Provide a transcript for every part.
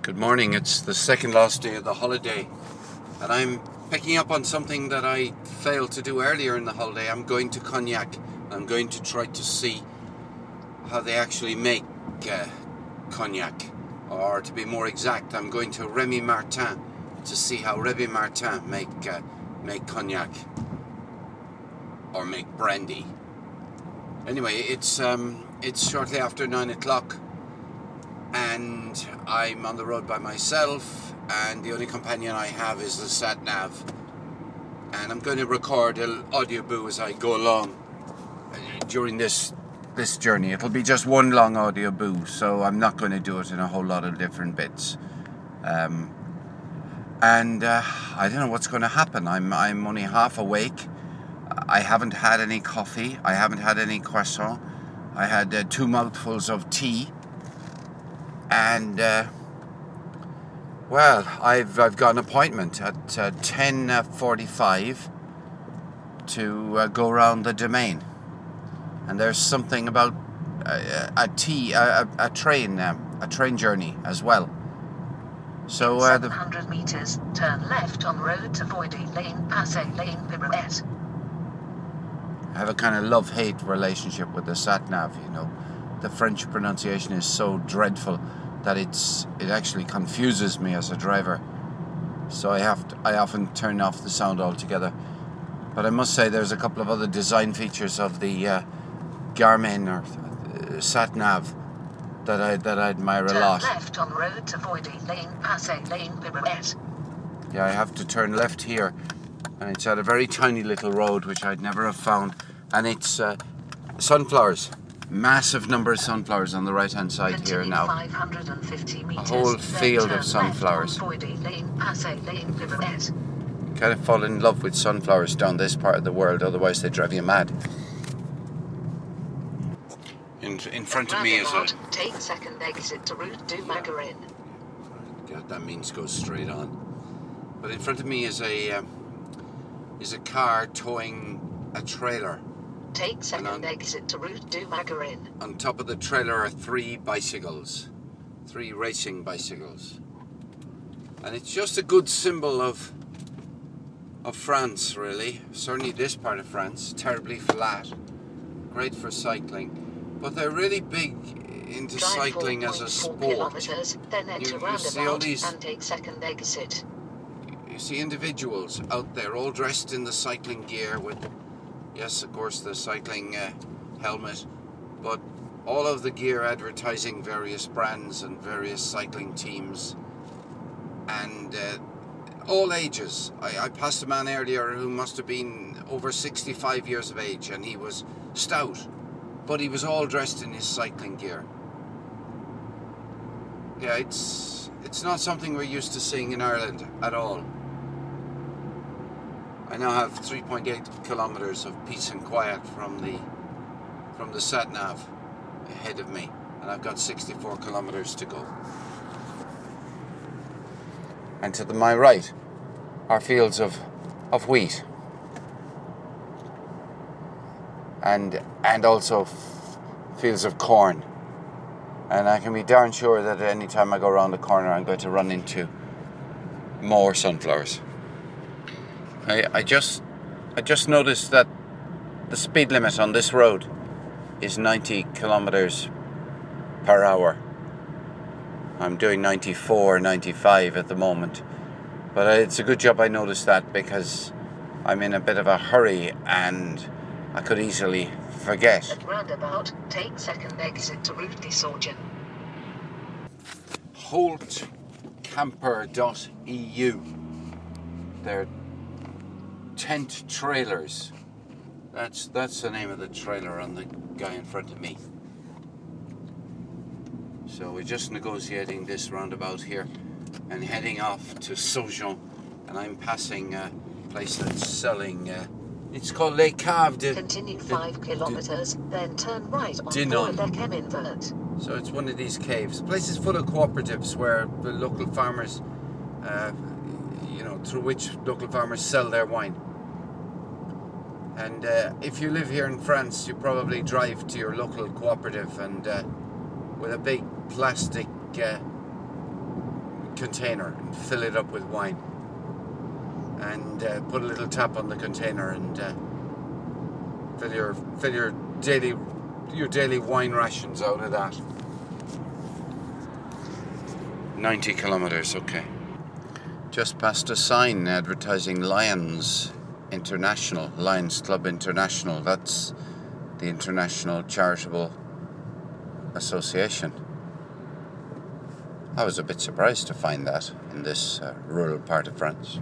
Good morning. It's the second last day of the holiday, and I'm picking up on something that I failed to do earlier in the holiday. I'm going to Cognac. I'm going to try to see how they actually make Cognac, or to be more exact, I'm going to Rémy Martin to see how Rémy Martin make Cognac or make brandy. Anyway, it's shortly after 9 o'clock. And I'm on the road by myself, and the only companion I have is the sat-nav. And I'm going to record an audioboo as I go along during this journey. It'll be just one long audioboo, so I'm not going to do it in a whole lot of different bits. I don't know what's going to happen. I'm only half awake. I haven't had any coffee. I haven't had any croissant. I had 2 mouthfuls of tea. And I've got an appointment at 10:45 to go around the Domain, and there's something about a train journey as well. So 700 meters, turn left on road to Voidy Lane, Passé Lane, Pirouette. I have a kind of love-hate relationship with the sat-nav, you know. The French pronunciation is so dreadful that it actually confuses me as a driver. So I often turn off the sound altogether. But I must say there's a couple of other design features of the Garmin or sat-nav that I admire a lot. Turn left on road to Voidy Lane, Passé Lane, Pirouette. Yeah, I have to turn left here, and it's at a very tiny little road which I'd never have found, and it's sunflowers. Massive number of sunflowers on the right hand side. Continue here now. 550 meters, a whole field of sunflowers. Voidy Lane, Passé Lane, Pirouette. Kind of fall in love with sunflowers down this part of the world, otherwise they drive you mad. In front of me is a... Take second exit to route du Magarin. God, that means go straight on. But in front of me is a car towing a trailer. Take second exit to route du Magarin. On top of the trailer are 3 bicycles, 3 racing bicycles. And it's just a good symbol of France, really. Certainly this part of France, terribly flat, great for cycling. But they're really big into cycling as a sport. Then enter roundabout and take second exit. You see individuals out there all dressed in the cycling gear with, yes, of course, the cycling helmet, but all of the gear advertising various brands and various cycling teams, and all ages. I passed a man earlier who must have been over 65 years of age, and he was stout, but he was all dressed in his cycling gear. Yeah, it's not something we're used to seeing in Ireland at all. I now have 3.8 kilometers of peace and quiet from the sat-nav ahead of me, and I've got 64 kilometers to go. And to my right are fields of wheat, and also fields of corn. And I can be darn sure that at any time I go around the corner I'm going to run into more sunflowers. I just noticed that the speed limit on this road is 90 kilometers per hour. I'm doing 94, 95 at the moment. But it's a good job I noticed that, because I'm in a bit of a hurry and I could easily forget. At roundabout, take second exit to route des Sauges. Holtcamper.eu. They're tent trailers. That's the name of the trailer on the guy in front of me. So we're just negotiating this roundabout here and heading off to Sauges, and I'm passing a place that's selling it's called Les Caves de... Continue 5 kilometers, then turn right on Dinon. Le Cheminvert. So it's one of these caves. The place is full of cooperatives where the local farmers, through which local farmers sell their wine. And if you live here in France, you probably drive to your local cooperative and with a big plastic container and fill it up with wine, and put a little tap on the container, and fill your daily wine rations out of that. 90 kilometers, okay. Just past a sign advertising Lions Club International. That's the International Charitable Association. I was a bit surprised to find that in this rural part of France.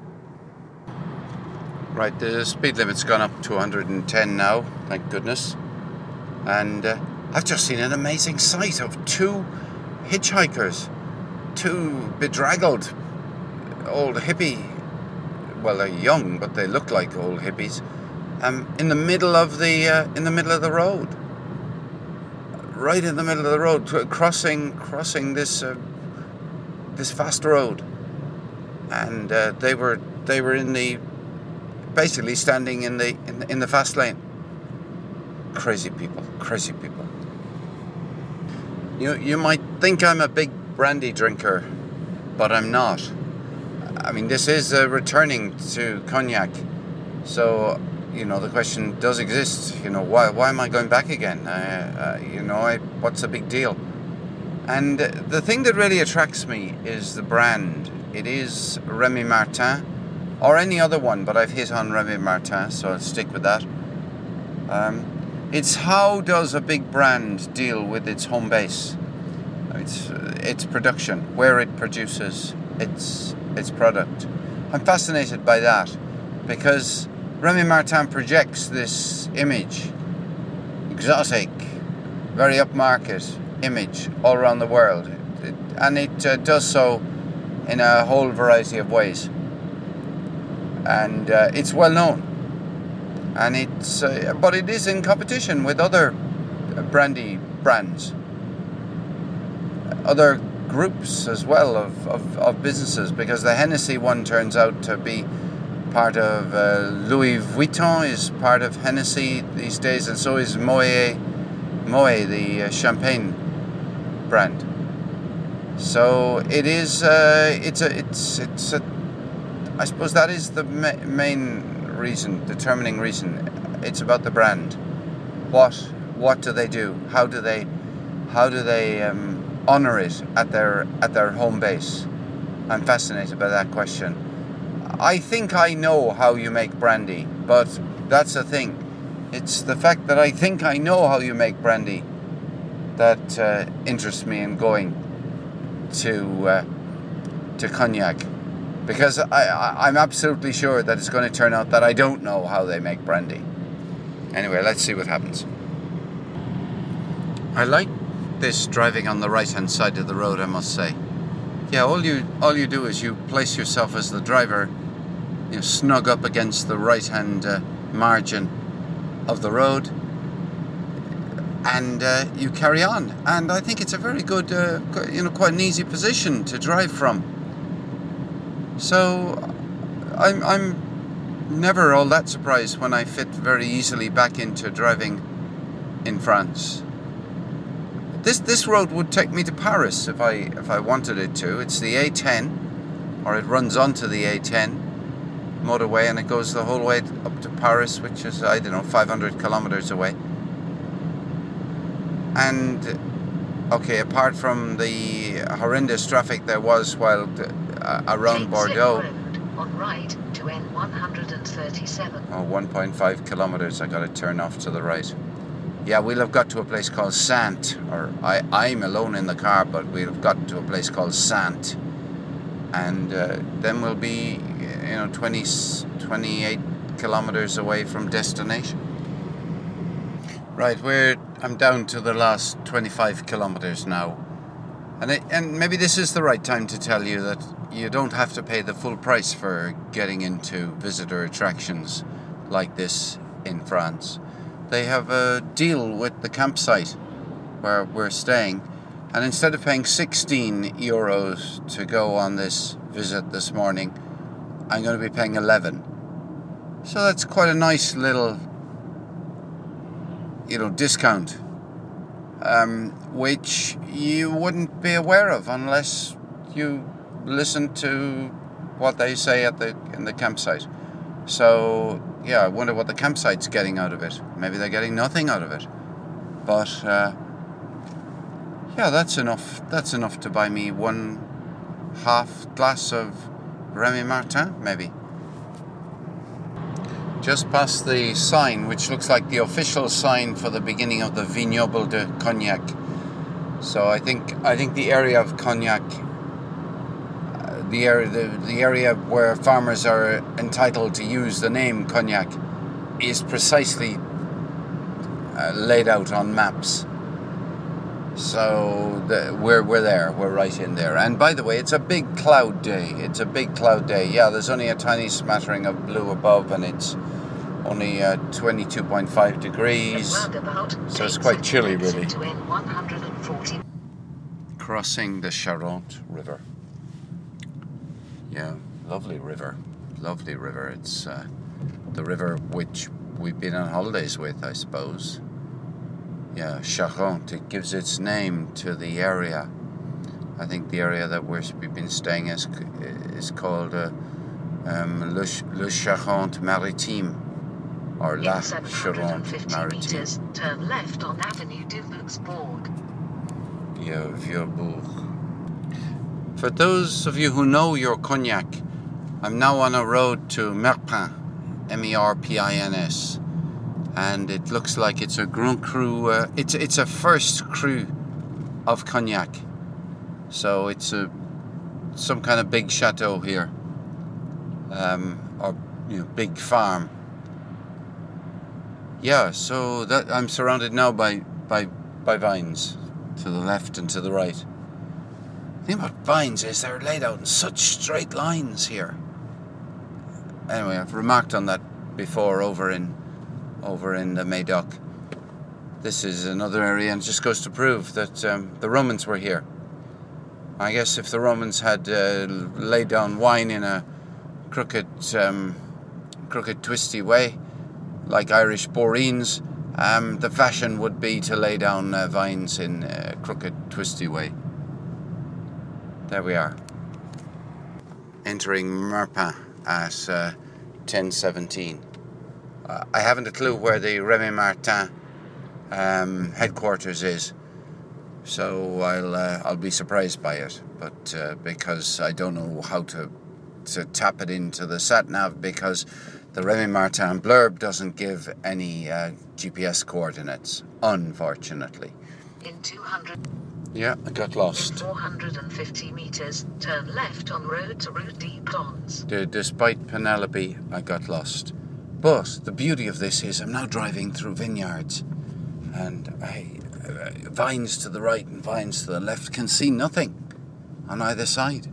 Right, the speed limit's gone up to 110 now, thank goodness. And I've just seen an amazing sight of two hitchhikers, two bedraggled old hippie, well, they're young, but they look like old hippies, in the middle of the road. Right in the middle of the road, crossing this fast road, and they were basically standing in the fast lane. Crazy people. You might think I'm a big brandy drinker, but I'm not. I mean, this is returning to cognac, so the question does exist. Why am I going back again? What's the big deal? And the thing that really attracts me is the brand. It is Rémy Martin, or any other one, but I've hit on Rémy Martin, so I'll stick with that. It's how does a big brand deal with its home base? Its production, where it produces its product. I'm fascinated by that, because Rémy Martin projects this image, exotic, very upmarket image all around the world, and it does so in a whole variety of ways, and it's well known, and but it is in competition with other brandy brands, other groups as well of businesses, because the Hennessy one turns out to be part of Louis Vuitton is part of Hennessy these days, and so is Moët, the champagne brand. So it is. It's a. I suppose that is the main reason, determining reason. It's about the brand. What do they do? How do they honor it at their home base? I'm fascinated by that question. I think I know how you make brandy, but that's the thing. It's the fact that I think I know how you make brandy that interests me in going to cognac, because I'm absolutely sure that it's going to turn out that I don't know how they make brandy. Anyway, let's see what happens. I like this driving on the right-hand side of the road, I must say. Yeah, all you do is you place yourself as the driver, snug up against the right-hand margin of the road, and you carry on. And I think it's a very good, quite an easy position to drive from. So I'm never all that surprised when I fit very easily back into driving in France. This road would take me to Paris if I wanted it to. It's the A10, or it runs onto the A10 motorway, and it goes the whole way up to Paris, which is, 500 kilometers away. And okay, apart from the horrendous traffic there was while around Bordeaux. On right to N137. 1.5 kilometers. I got to turn off to the right. Yeah, we'll have got to a place called Saintes, or I'm alone in the car, but we'll have got to a place called Saintes, and then we'll be 28 kilometers away from destination. Right, I'm down to the last 25 kilometers now, and maybe this is the right time to tell you that you don't have to pay the full price for getting into visitor attractions like this in France. They have a deal with the campsite where we're staying, and instead of paying 16 euros to go on this visit this morning, I'm going to be paying 11. So that's quite a nice little, discount, which you wouldn't be aware of unless you listen to what they say in the campsite. So yeah, I wonder what the campsite's getting out of it. Maybe they're getting nothing out of it. But yeah, that's enough. That's enough to buy me 1/2 glass of Remy Martin, maybe. Just past the sign, which looks like the official sign for the beginning of the Vignoble de Cognac. So I think the area of Cognac, the area where farmers are entitled to use the name Cognac, is precisely laid out on maps. So we're there. We're right in there. And by the way, it's a big cloud day. It's a big cloud day. Yeah, there's only a tiny smattering of blue above, and it's only 22.5 degrees. So it's quite chilly, really. Crossing the Charente River. Yeah, lovely river. Lovely river. It's the river which we've been on holidays with, I suppose. Yeah, Charente. It gives its name to the area. I think the area that we've been staying is called Le Charente Maritime, or La Charente Maritime. Meters, turn left on Avenue de Vieux-Bourg. Yeah, Vieux-Bourg. For those of you who know your Cognac, I'm now on a road to Merpin, Merpins. And it looks like it's a Grand Cru. It's a first cru of Cognac, so it's some kind of big chateau here, or big farm. Yeah, so that I'm surrounded now by vines to the left and to the right. The thing about vines is they're laid out in such straight lines here. Anyway, I've remarked on that before over in the Médoc. This is another area, and it just goes to prove that the Romans were here. I guess if the Romans had laid down wine in a crooked, twisty way, like Irish Boreens, the fashion would be to lay down vines in a crooked, twisty way. There we are. Entering Merpin at 10:17. I haven't a clue where the Remy Martin headquarters is, so I'll be surprised by it. But because I don't know how to tap it into the sat nav, because the Remy Martin blurb doesn't give any GPS coordinates, unfortunately. In 200. Yeah, I got lost. In 450 meters, turn left on road to Rue des Plans. Despite Penelope, I got lost. But the beauty of this is I'm now driving through vineyards, and vines to the right and vines to the left, can see nothing on either side.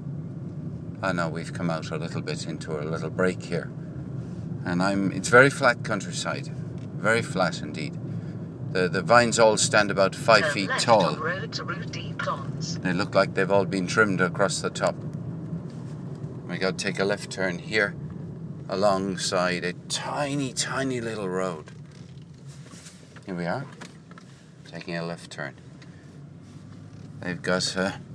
I know we've come out a little bit into a little break here, and it's very flat countryside, very flat indeed. The vines all stand about 5 turn feet left tall. On road to Rue des Plans. They look like they've all been trimmed across the top. We got to take a left turn here, alongside a tiny, tiny little road. Here we are, taking a left turn. They've got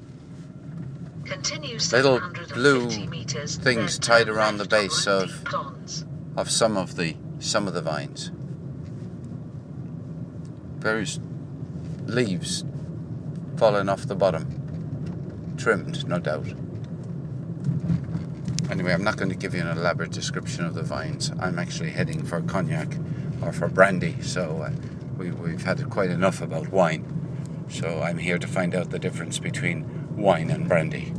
Continue little 750 blue meters, things then tied turn around the left on base Rue of des Plans. some of the vines. Various leaves falling off the bottom, trimmed, no doubt. Anyway, I'm not going to give you an elaborate description of the vines. I'm actually heading for Cognac, or for brandy, so we've had quite enough about wine. So I'm here to find out the difference between wine and brandy.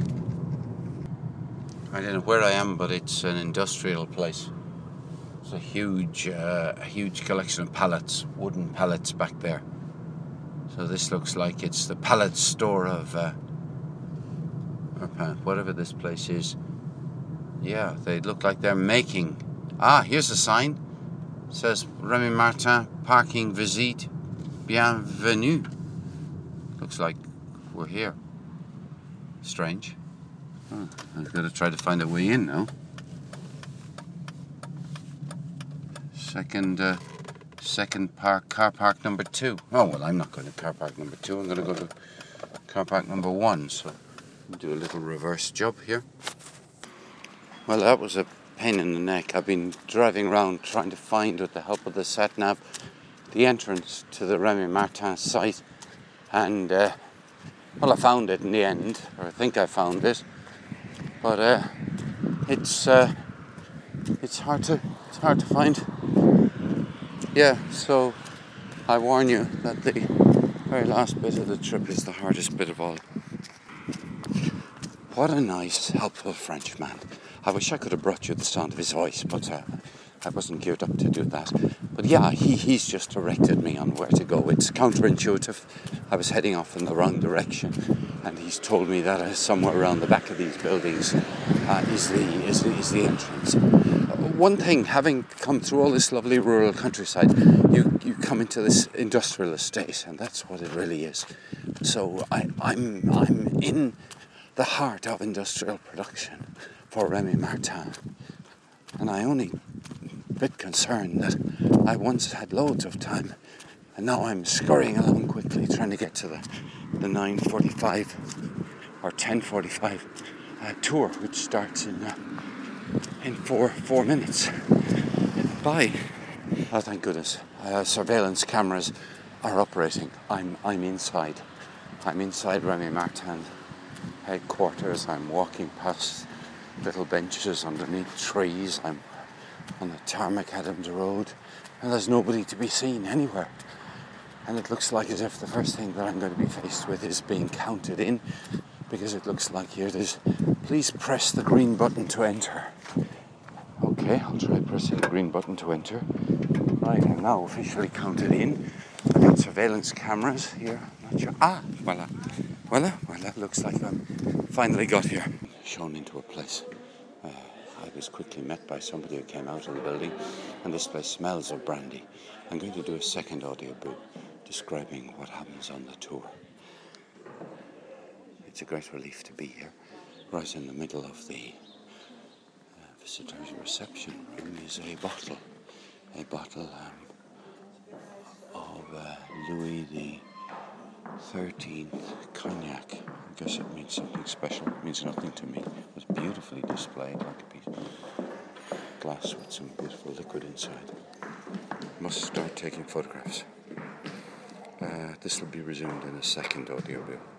I don't know where I am, but it's an industrial place. It's a huge collection of pallets, wooden pallets back there. So this looks like it's the pallet store of whatever this place is. Yeah, they look like they're making. Here's a sign. It says Remy Martin parking visite bienvenue. Looks like we're here. Strange. I've got to try to find a way in now. Second car park number 2. Oh, well, I'm not going to car park number 2. I'm going to go to car park number 1. So Do a little reverse job here. Well, that was a pain in the neck. I've been driving around trying to find, with the help of the sat-nav, the entrance to the Remy Martin site, and well, I found it in the end, or I think I found it, but it's hard to find. Yeah, so I warn you that the very last bit of the trip is the hardest bit of all. What a nice, helpful Frenchman. I wish I could have brought you the sound of his voice, but I wasn't geared up to do that. But yeah, he's just directed me on where to go. It's counterintuitive. I was heading off in the wrong direction, and he's told me that somewhere around the back of these buildings is the entrance. One thing, having come through all this lovely rural countryside, you come into this industrial estate, and that's what it really is. So I'm in the heart of industrial production for Remy Martin, and I only a bit concerned that I once had loads of time, and now I'm scurrying along quickly trying to get to the 9:45 or 10:45 tour, which starts in four minutes. Bye. Oh, thank goodness. Surveillance cameras are operating. I'm inside. I'm inside Remy Martin headquarters. I'm walking past little benches underneath trees. I'm on the tarmac Adams Road, and there's nobody to be seen anywhere. And it looks like as if the first thing that I'm going to be faced with is being counted in, because it looks like here there's, please press the green button to enter. Okay, I'll try pressing the green button to enter. Right, I'm now officially counted in. I've got surveillance cameras here. Not sure. Voila. Looks like I'm finally got here. Shown into a place. I was quickly met by somebody who came out of the building, and this place smells of brandy. I'm going to do a second audiobook describing what happens on the tour. It's a great relief to be here. Right in the middle of the visitors' reception room is a bottle of Louis XIII cognac. I guess it means something special. It means nothing to me. It was beautifully displayed, like a piece of glass with some beautiful liquid inside. Must start taking photographs. This will be resumed in a second audiobook.